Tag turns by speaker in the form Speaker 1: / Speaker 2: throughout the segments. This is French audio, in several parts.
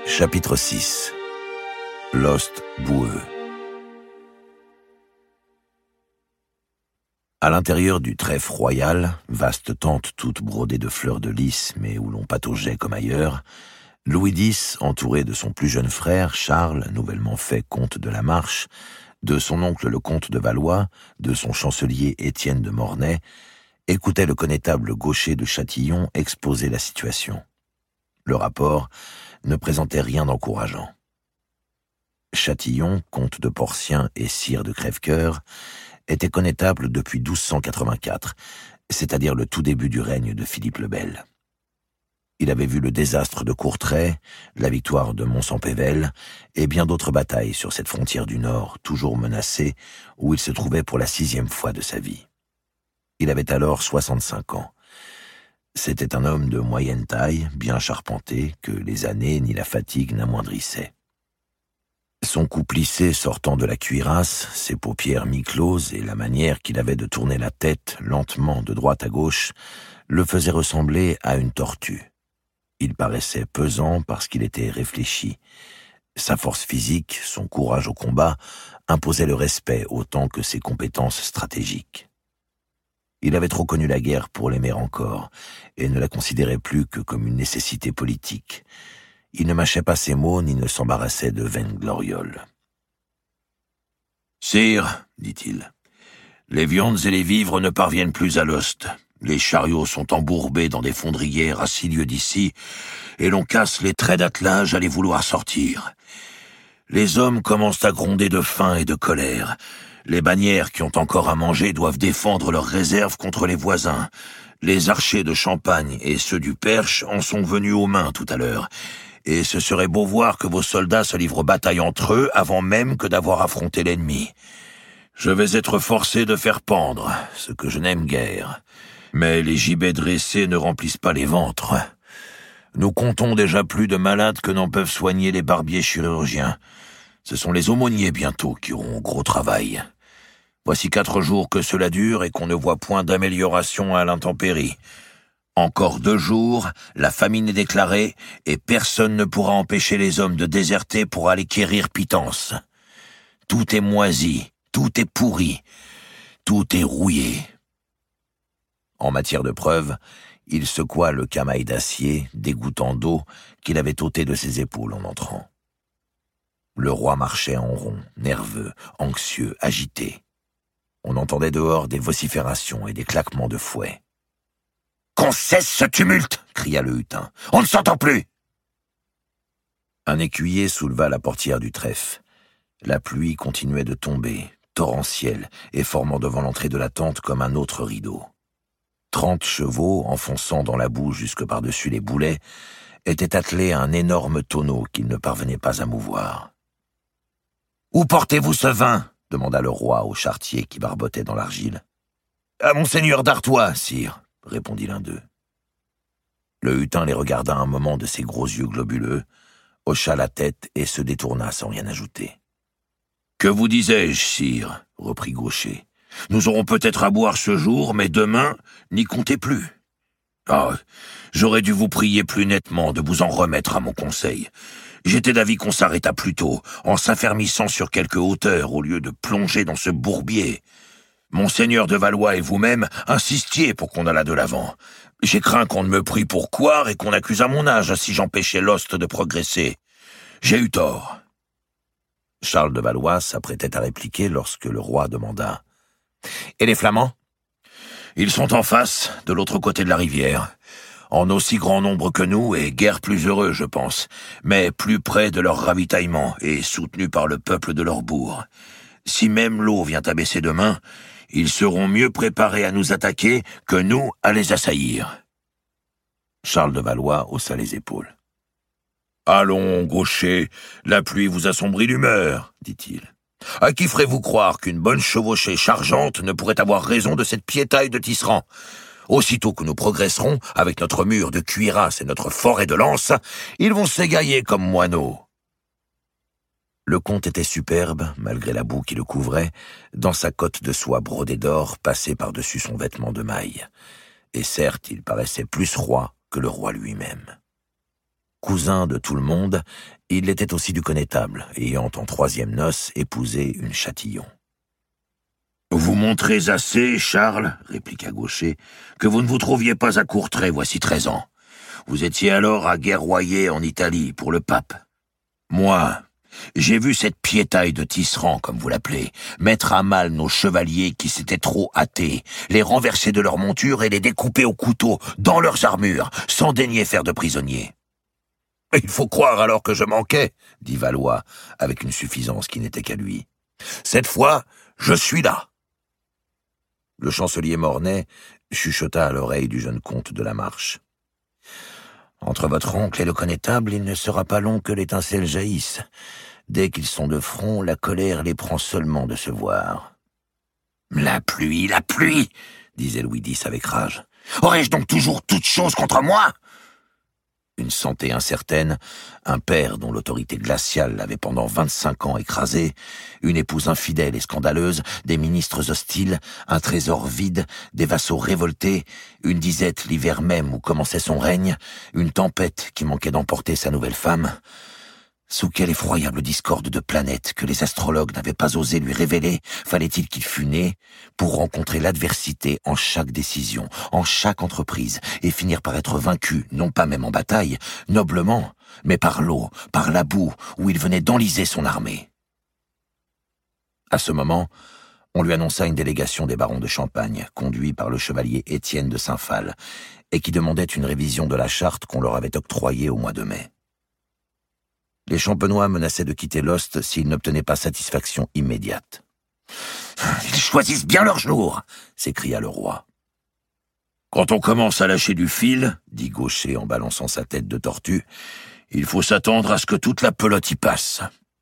Speaker 1: Chapitre 6. Lost boueux. À l'intérieur du trèfle royal, vaste tente toute brodée de fleurs de lys, mais où l'on pataugeait comme ailleurs, Louis X, entouré de son plus jeune frère, Charles, nouvellement fait comte de la Marche, de son oncle le comte de Valois, de son chancelier Étienne de Mornay, écoutait le connétable Gaucher de Châtillon exposer la situation. Le rapport ne présentait rien d'encourageant. Châtillon, comte de Porcien et sire de Crèvecoeur, était connétable depuis 1284, c'est-à-dire le tout début du règne de Philippe le Bel. Il avait vu le désastre de Courtrai, la victoire de Mont-Saint-Pével et bien d'autres batailles sur cette frontière du Nord, toujours menacée, où il se trouvait pour la 6e fois de sa vie. Il avait alors 65 ans. C'était un homme de moyenne taille, bien charpenté, que les années ni la fatigue n'amoindrissaient. Son cou plissé sortant de la cuirasse, ses paupières mi-closes et la manière qu'il avait de tourner la tête lentement de droite à gauche le faisaient ressembler à une tortue. Il paraissait pesant parce qu'il était réfléchi. Sa force physique, son courage au combat, imposaient le respect autant que ses compétences stratégiques. Il avait trop connu la guerre pour l'aimer encore, et ne la considérait plus que comme une nécessité politique. Il ne mâchait pas ses mots ni ne s'embarrassait de vaines glorioles. « Sire, dit-il, les viandes et les vivres ne parviennent plus à l'Ost. Les chariots sont embourbés dans des fondrières à 6 lieues d'ici, et l'on casse les traits d'attelage à les vouloir sortir. Les hommes commencent à gronder de faim et de colère. Les bannières qui ont encore à manger doivent défendre leurs réserves contre les voisins. Les archers de Champagne et ceux du Perche en sont venus aux mains tout à l'heure, et ce serait beau voir que vos soldats se livrent bataille entre eux avant même que d'avoir affronté l'ennemi. Je vais être forcé de faire pendre, ce que je n'aime guère. Mais les gibets dressés ne remplissent pas les ventres. Nous comptons déjà plus de malades que n'en peuvent soigner les barbiers chirurgiens. Ce sont les aumôniers bientôt qui auront gros travail. Voici 4 jours que cela dure et qu'on ne voit point d'amélioration à l'intempérie. Encore 2 jours, la famine est déclarée et personne ne pourra empêcher les hommes de déserter pour aller quérir Pitance. Tout est moisi, tout est pourri, tout est rouillé. En matière de preuves, il secoua le camail d'acier, dégouttant d'eau, qu'il avait ôté de ses épaules en entrant. Le roi marchait en rond, nerveux, anxieux, agité. On entendait dehors des vociférations et des claquements de fouet. « Qu'on cesse ce tumulte !» cria le hutin. « On ne s'entend plus !» Un écuyer souleva la portière du trèfle. La pluie continuait de tomber, torrentielle, et formant devant l'entrée de la tente comme un autre rideau. 30 chevaux, enfonçant dans la boue jusque par-dessus les boulets, étaient attelés à un énorme tonneau qu'ils ne parvenaient pas à mouvoir. « Où portez-vous ce vin ?» demanda le roi au charretier qui barbotait dans l'argile. « À Monseigneur d'Artois, sire, » répondit l'un d'eux. Le hutin les regarda un moment de ses gros yeux globuleux, hocha la tête et se détourna sans rien ajouter. « Que vous disais-je, sire ?» reprit Gaucher. « Nous aurons peut-être à boire ce jour, mais demain, n'y comptez plus. Ah, j'aurais dû vous prier plus nettement de vous en remettre à mon conseil. J'étais d'avis qu'on s'arrêtât plus tôt, en s'affermissant sur quelque hauteur, au lieu de plonger dans ce bourbier. Monseigneur de Valois et vous-même insistiez pour qu'on allât de l'avant. J'ai craint qu'on ne me prît pour couard et qu'on accusât mon âge si j'empêchais l'Ost de progresser. J'ai eu tort. » Charles de Valois s'apprêtait à répliquer lorsque le roi demanda « Et les Flamands ?»« Ils sont en face, de l'autre côté de la rivière. En aussi grand nombre que nous, et guère plus heureux, je pense, mais plus près de leur ravitaillement et soutenus par le peuple de leur bourg. Si même l'eau vient à baisser demain, ils seront mieux préparés à nous attaquer que nous à les assaillir. » Charles de Valois haussa les épaules. « Allons, Gaucher, la pluie vous assombrit l'humeur, dit-il. À qui ferez-vous croire qu'une bonne chevauchée chargeante ne pourrait avoir raison de cette piétaille de tisserand ? Aussitôt que nous progresserons, avec notre mur de cuirasse et notre forêt de lances, ils vont s'égailler comme moineaux. » Le comte était superbe, malgré la boue qui le couvrait, dans sa cotte de soie brodée d'or passée par-dessus son vêtement de maille. Et certes, il paraissait plus roi que le roi lui-même. Cousin de tout le monde, il l'était aussi du connétable, ayant en troisième noces épousé une Châtillon. « Vous montrez assez, Charles, répliqua Gaucher, que vous ne vous trouviez pas à Courtrai voici 13 ans. Vous étiez alors à guerroyer en Italie pour le pape. Moi, j'ai vu cette piétaille de tisserand, comme vous l'appelez, mettre à mal nos chevaliers qui s'étaient trop hâtés, les renverser de leur monture et les découper au couteau, dans leurs armures, sans daigner faire de prisonniers. « Il faut croire alors que je manquais, dit Valois, avec une suffisance qui n'était qu'à lui. Cette fois, je suis là. Le chancelier Mornay chuchota à l'oreille du jeune comte de la Marche. Entre votre oncle et le connétable, il ne sera pas long que l'étincelle jaillisse. Dès qu'ils sont de front, la colère les prend seulement de se voir. La pluie, disait Louis X avec rage. Aurais-je donc toujours toute chose contre moi? Une santé incertaine, un père dont l'autorité glaciale l'avait pendant 25 ans écrasé, une épouse infidèle et scandaleuse, des ministres hostiles, un trésor vide, des vassaux révoltés, une disette l'hiver même où commençait son règne, une tempête qui manquait d'emporter sa nouvelle femme. Sous quelle effroyable discorde de planètes que les astrologues n'avaient pas osé lui révéler, fallait-il qu'il fût né pour rencontrer l'adversité en chaque décision, en chaque entreprise, et finir par être vaincu, non pas même en bataille, noblement, mais par l'eau, par la boue, où il venait d'enliser son armée. À ce moment, on lui annonça une délégation des barons de Champagne, conduits par le chevalier Étienne de Saint-Phal, et qui demandait une révision de la charte qu'on leur avait octroyée au mois de mai. Les Champenois menaçaient de quitter l'Ost s'ils n'obtenaient pas satisfaction immédiate. « Ils choisissent bien leur jour !» s'écria le roi. « Quand on commence à lâcher du fil, dit Gaucher en balançant sa tête de tortue, il faut s'attendre à ce que toute la pelote y passe. »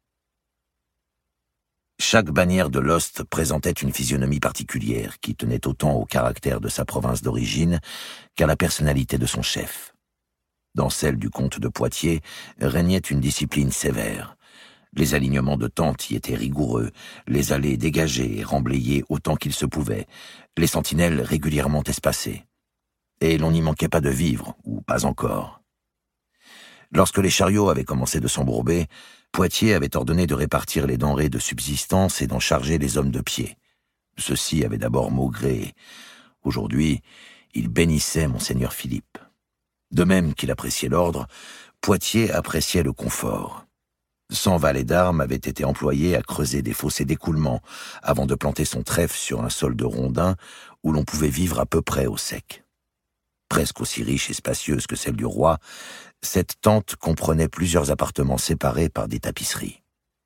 Speaker 1: Chaque bannière de l'Ost présentait une physionomie particulière qui tenait autant au caractère de sa province d'origine qu'à la personnalité de son chef. Dans celle du comte de Poitiers régnait une discipline sévère. Les alignements de tentes y étaient rigoureux, les allées dégagées et remblayées autant qu'il se pouvait, les sentinelles régulièrement espacées. Et l'on n'y manquait pas de vivres, ou pas encore. Lorsque les chariots avaient commencé de s'embourber, Poitiers avait ordonné de répartir les denrées de subsistance et d'en charger les hommes de pied. Ceux-ci avaient d'abord maugré. Aujourd'hui, il bénissait monseigneur Philippe. De même qu'il appréciait l'ordre, Poitiers appréciait le confort. 100 valets d'armes avaient été employés à creuser des fossés d'écoulement avant de planter son trèfle sur un sol de rondins où l'on pouvait vivre à peu près au sec. Presque aussi riche et spacieuse que celle du roi, cette tente comprenait plusieurs appartements séparés par des tapisseries.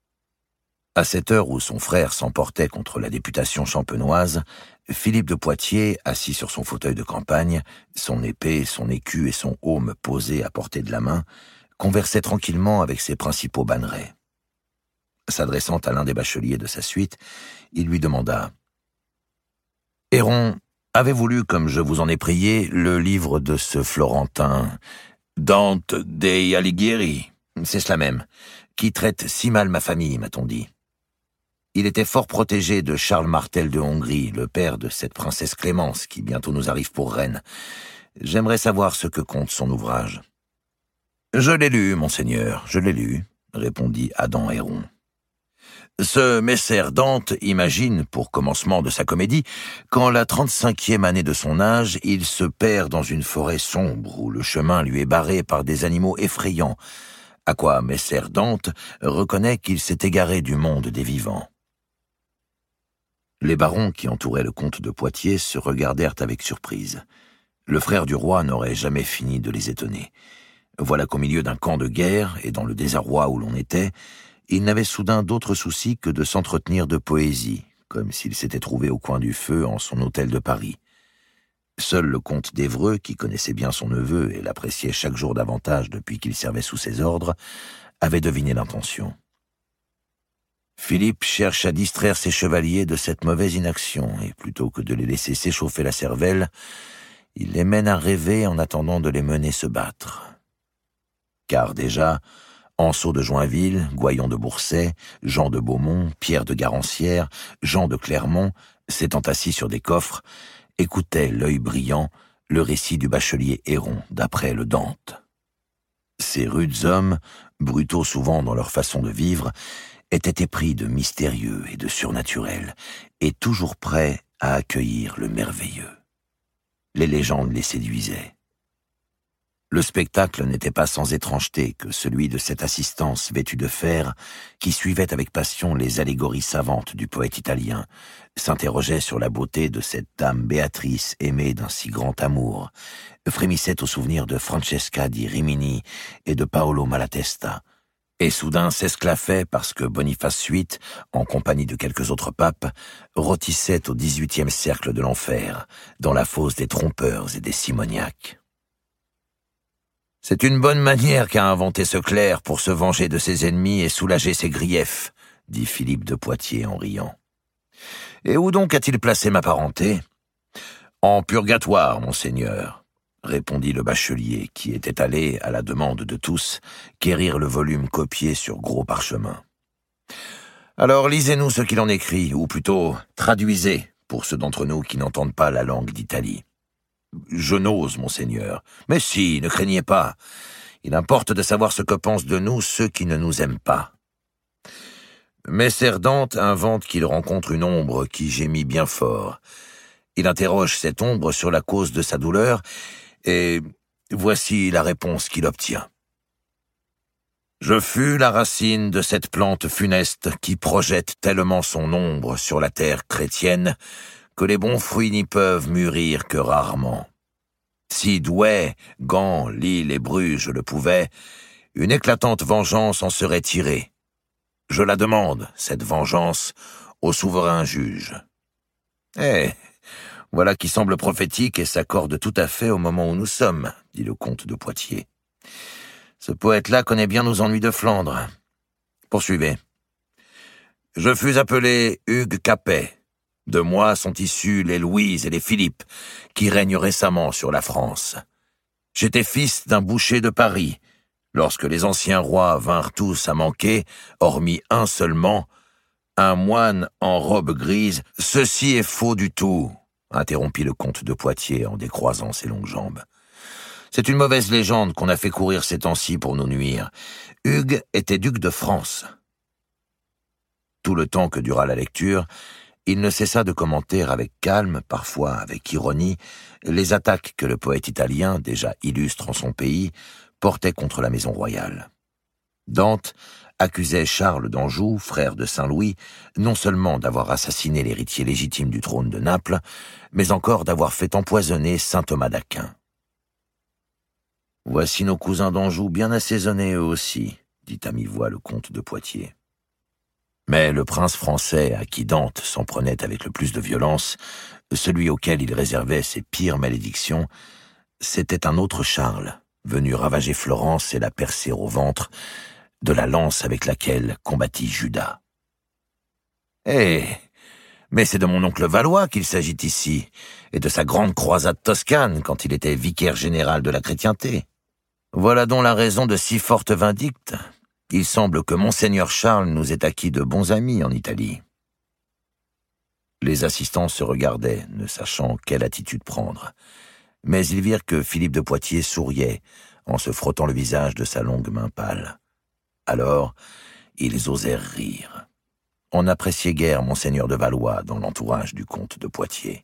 Speaker 1: À cette heure où son frère s'emportait contre la députation champenoise, Philippe de Poitiers, assis sur son fauteuil de campagne, son épée, son écu et son aume posés à portée de la main, conversait tranquillement avec ses principaux bannerets. S'adressant à l'un des bacheliers de sa suite, il lui demanda « Héron, avez-vous lu, comme je vous en ai prié, le livre de ce Florentin, Dante dei Alighieri, c'est cela même, qui traite si mal ma famille, m'a-t-on dit. Il était fort protégé de Charles Martel de Hongrie, le père de cette princesse Clémence qui bientôt nous arrive pour reine. J'aimerais savoir ce que compte son ouvrage. »« Je l'ai lu, monseigneur, je l'ai lu, » répondit Adam Héron. « Ce messer Dante imagine, pour commencement de sa comédie, qu'en la 35e année de son âge, il se perd dans une forêt sombre où le chemin lui est barré par des animaux effrayants, à quoi messer Dante reconnaît qu'il s'est égaré du monde des vivants. » Les barons qui entouraient le comte de Poitiers se regardèrent avec surprise. Le frère du roi n'aurait jamais fini de les étonner. Voilà qu'au milieu d'un camp de guerre, et dans le désarroi où l'on était, il n'avait soudain d'autre souci que de s'entretenir de poésie, comme s'il s'était trouvé au coin du feu en son hôtel de Paris. Seul le comte d'Évreux, qui connaissait bien son neveu et l'appréciait chaque jour davantage depuis qu'il servait sous ses ordres, avait deviné l'intention. Philippe cherche à distraire ses chevaliers de cette mauvaise inaction, et plutôt que de les laisser s'échauffer la cervelle, il les mène à rêver en attendant de les mener se battre. Car déjà, Anceau de Joinville, Goyon de Bourset, Jean de Beaumont, Pierre de Garancière, Jean de Clermont, s'étant assis sur des coffres, écoutaient l'œil brillant le récit du bachelier Héron d'après le Dante. Ces rudes hommes, brutaux souvent dans leur façon de vivre, étaient épris de mystérieux et de surnaturel, et toujours prêts à accueillir le merveilleux. Les légendes les séduisaient. Le spectacle n'était pas sans étrangeté que celui de cette assistance vêtue de fer qui suivait avec passion les allégories savantes du poète italien, s'interrogeait sur la beauté de cette dame Béatrice aimée d'un si grand amour, frémissait au souvenir de Francesca di Rimini et de Paolo Malatesta, et soudain s'esclaffait parce que Boniface VIII, en compagnie de quelques autres papes, rôtissait au XVIIIe cercle de l'enfer, dans la fosse des trompeurs et des simoniaques. C'est une bonne manière qu'a inventé ce clerc pour se venger de ses ennemis et soulager ses griefs, dit Philippe de Poitiers en riant. Et où donc a-t-il placé ma parenté? En purgatoire, monseigneur, répondit le bachelier qui était allé, à la demande de tous, quérir le volume copié sur gros parchemin. Alors lisez-nous ce qu'il en écrit, ou plutôt traduisez, pour ceux d'entre nous qui n'entendent pas la langue d'Italie. Je n'ose, monseigneur. Mais si, ne craignez pas. Il importe de savoir ce que pensent de nous ceux qui ne nous aiment pas. Messer Dante invente qu'il rencontre une ombre qui gémit bien fort. Il interroge cette ombre sur la cause de sa douleur, et voici la réponse qu'il obtient. Je fus la racine de cette plante funeste qui projette tellement son ombre sur la terre chrétienne que les bons fruits n'y peuvent mûrir que rarement. Si Douai, Gand, Lille et Bruges le pouvaient, une éclatante vengeance en serait tirée. Je la demande, cette vengeance, au souverain juge. Voilà qui semble prophétique et s'accorde tout à fait au moment où nous sommes, dit le comte de Poitiers. Ce poète-là connaît bien nos ennuis de Flandre. Poursuivez. Je fus appelé Hugues Capet. De moi sont issus les Louise et les Philippe, qui règnent récemment sur la France. J'étais fils d'un boucher de Paris. Lorsque les anciens rois vinrent tous à manquer, hormis un seulement, un moine en robe grise, « Ceci est faux du tout », interrompit le comte de Poitiers en décroisant ses longues jambes. C'est une mauvaise légende qu'on a fait courir ces temps-ci pour nous nuire. Hugues était duc de France. Tout le temps que dura la lecture, il ne cessa de commenter avec calme, parfois avec ironie, les attaques que le poète italien, déjà illustre en son pays, portait contre la maison royale. Dante accusait Charles d'Anjou, frère de Saint-Louis, non seulement d'avoir assassiné l'héritier légitime du trône de Naples, mais encore d'avoir fait empoisonner saint Thomas d'Aquin. « Voici nos cousins d'Anjou bien assaisonnés eux aussi, » dit à mi-voix le comte de Poitiers. Mais le prince français à qui Dante s'en prenait avec le plus de violence, celui auquel il réservait ses pires malédictions, c'était un autre Charles, venu ravager Florence et la percer au ventre, de la lance avec laquelle combattit Judas. Mais c'est de mon oncle Valois qu'il s'agit ici, et de sa grande croisade toscane quand il était vicaire général de la chrétienté. Voilà donc la raison de si forte vindicte. Il semble que monseigneur Charles nous ait acquis de bons amis en Italie. Les assistants se regardaient, ne sachant quelle attitude prendre. Mais ils virent que Philippe de Poitiers souriait, en se frottant le visage de sa longue main pâle. Alors, ils osèrent rire. On n'appréciait guère monseigneur de Valois dans l'entourage du comte de Poitiers.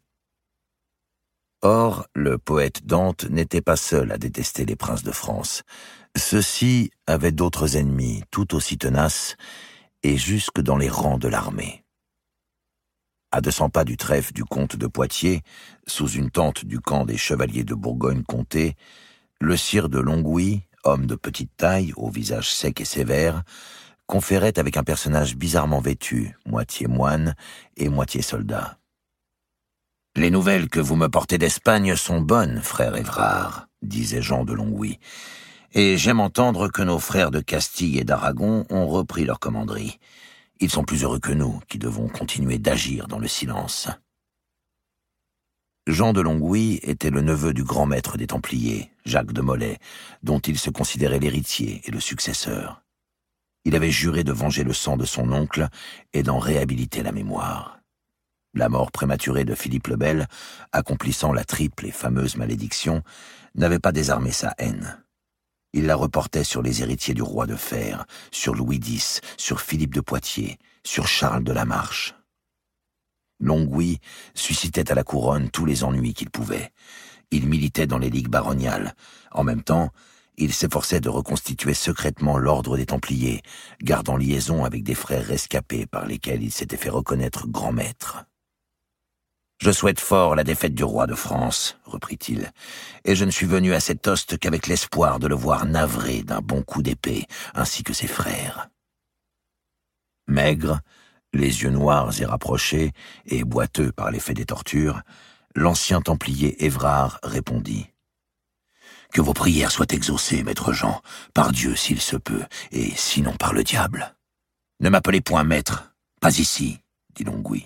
Speaker 1: Or, le poète Dante n'était pas seul à détester les princes de France. Ceux-ci avaient d'autres ennemis, tout aussi tenaces, et jusque dans les rangs de l'armée. À 200 pas du trèfle du comte de Poitiers, sous une tente du camp des chevaliers de Bourgogne-Comté, le sire de Longwy, homme de petite taille, au visage sec et sévère, conférait avec un personnage bizarrement vêtu, moitié moine et moitié soldat. « Les nouvelles que vous me portez d'Espagne sont bonnes, frère Évrard, » disait Jean de Longwy. Et j'aime entendre que nos frères de Castille et d'Aragon ont repris leur commanderie. Ils sont plus heureux que nous, qui devons continuer d'agir dans le silence. Jean de Longwy était le neveu du grand maître des Templiers, Jacques de Molay, dont il se considérait l'héritier et le successeur. Il avait juré de venger le sang de son oncle et d'en réhabiliter la mémoire. La mort prématurée de Philippe le Bel, accomplissant la triple et fameuse malédiction, n'avait pas désarmé sa haine. Il la reportait sur les héritiers du roi de fer, sur Louis X, sur Philippe de Poitiers, sur Charles de la Marche. Longwy suscitait à la couronne tous les ennuis qu'il pouvait. Il militait dans les ligues baroniales. En même temps, il s'efforçait de reconstituer secrètement l'ordre des Templiers, gardant liaison avec des frères rescapés par lesquels il s'était fait reconnaître grand maître. « Je souhaite fort la défaite du roi de France, reprit-il, et je ne suis venu à cet toast qu'avec l'espoir de le voir navré d'un bon coup d'épée, ainsi que ses frères. » Maigre, les yeux noirs et rapprochés, et boiteux par l'effet des tortures, l'ancien templier Évrard répondit. « Que vos prières soient exaucées, maître Jean, par Dieu s'il se peut, et sinon par le diable. Ne m'appelez point maître, pas ici, dit Longwy.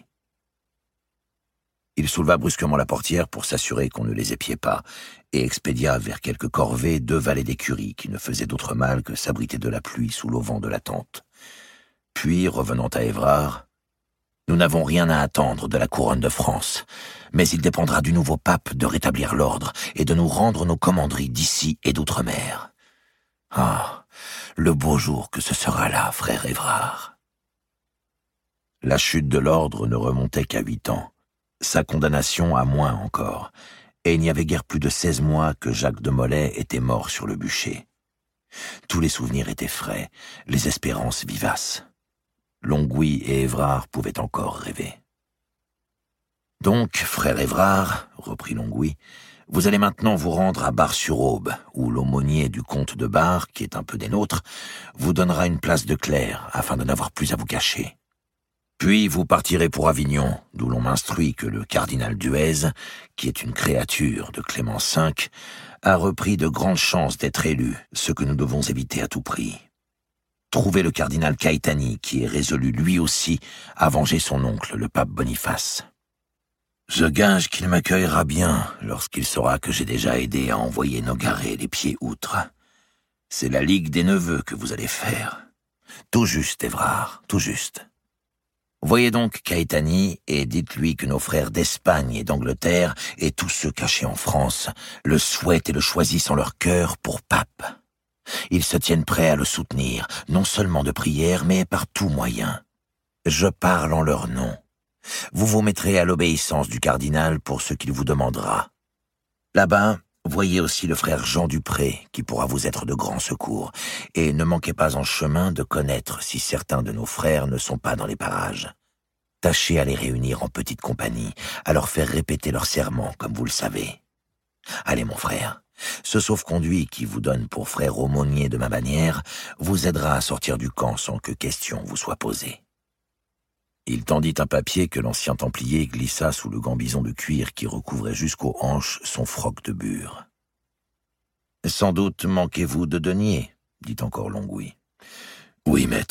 Speaker 1: Il souleva brusquement la portière pour s'assurer qu'on ne les épiait pas, et expédia vers quelques corvées 2 valets d'écurie qui ne faisaient d'autre mal que s'abriter de la pluie sous l'auvent de la tente. Puis, revenant à Évrard, « Nous n'avons rien à attendre de la couronne de France, mais il dépendra du nouveau pape de rétablir l'ordre et de nous rendre nos commanderies d'ici et d'outre-mer. Ah, le beau jour que ce sera là, frère Évrard. » La chute de l'ordre ne remontait qu'à 8 ans. Sa condamnation à moins encore, et il n'y avait guère plus de 16 mois que Jacques de Molay était mort sur le bûcher. Tous les souvenirs étaient frais, les espérances vivaces. Longwy et Évrard pouvaient encore rêver. « Donc, frère Évrard, reprit Longwy, vous allez maintenant vous rendre à Bar-sur-Aube, où l'aumônier du comte de Bar, qui est un peu des nôtres, vous donnera une place de clerc, afin de n'avoir plus à vous cacher. Puis vous partirez pour Avignon, d'où l'on m'instruit que le cardinal Duèze, qui est une créature de Clément V, a repris de grandes chances d'être élu, ce que nous devons éviter à tout prix. Trouvez le cardinal Caetani, qui est résolu lui aussi à venger son oncle, le pape Boniface. Je gage qu'il m'accueillera bien lorsqu'il saura que j'ai déjà aidé à envoyer Nogaret les pieds outre. C'est la ligue des neveux que vous allez faire. Tout juste, Évrard, tout juste. Voyez donc Caetani et dites-lui que nos frères d'Espagne et d'Angleterre et tous ceux cachés en France le souhaitent et le choisissent en leur cœur pour pape. Ils se tiennent prêts à le soutenir, non seulement de prière, mais par tout moyen. Je parle en leur nom. Vous vous mettrez à l'obéissance du cardinal pour ce qu'il vous demandera. Là-bas, voyez aussi le frère Jean Dupré, qui pourra vous être de grand secours, et ne manquez pas en chemin de connaître si certains de nos frères ne sont pas dans les parages. Tâchez à les réunir en petite compagnie, à leur faire répéter leur serment, comme vous le savez. Allez, mon frère, ce sauf-conduit qui vous donne pour frère aumônier de ma bannière vous aidera à sortir du camp sans que question vous soit posée. » Il tendit un papier que l'ancien templier glissa sous le gambison de cuir qui recouvrait jusqu'aux hanches son froc de bure. « Sans doute manquez-vous de deniers, dit encore Longwy. « Oui, maître. »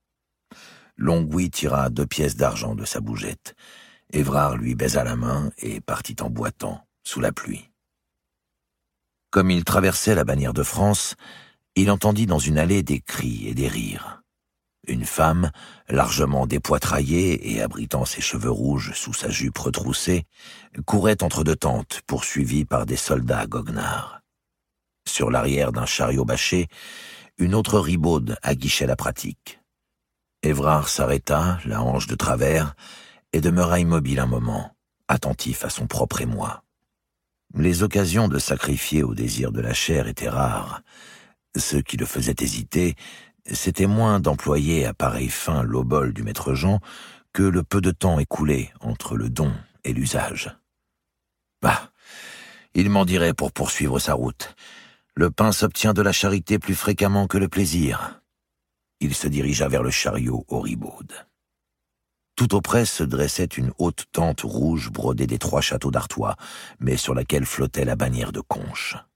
Speaker 1: Longwy tira 2 pièces d'argent de sa bougette. Évrard lui baisa la main et partit en boitant, sous la pluie. Comme il traversait la bannière de France, il entendit dans une allée des cris et des rires. Une femme, largement dépoitraillée et abritant ses cheveux rouges sous sa jupe retroussée, courait entre 2 tentes, poursuivie par des soldats goguenards. Sur l'arrière d'un chariot bâché, une autre ribaude aguichait la pratique. Évrard s'arrêta, la hanche de travers, et demeura immobile un moment, attentif à son propre émoi. Les occasions de sacrifier au désir de la chair étaient rares. Ce qui le faisait hésiter, c'était moins d'employer à pareille fin l'obole du maître Jean que le peu de temps écoulé entre le don et l'usage. Bah, il m'en dirait pour poursuivre sa route. Le pain s'obtient de la charité plus fréquemment que le plaisir. Il se dirigea vers le chariot aux ribaudes. Tout auprès se dressait une haute tente rouge brodée des 3 châteaux d'Artois, mais sur laquelle flottait la bannière de Conches.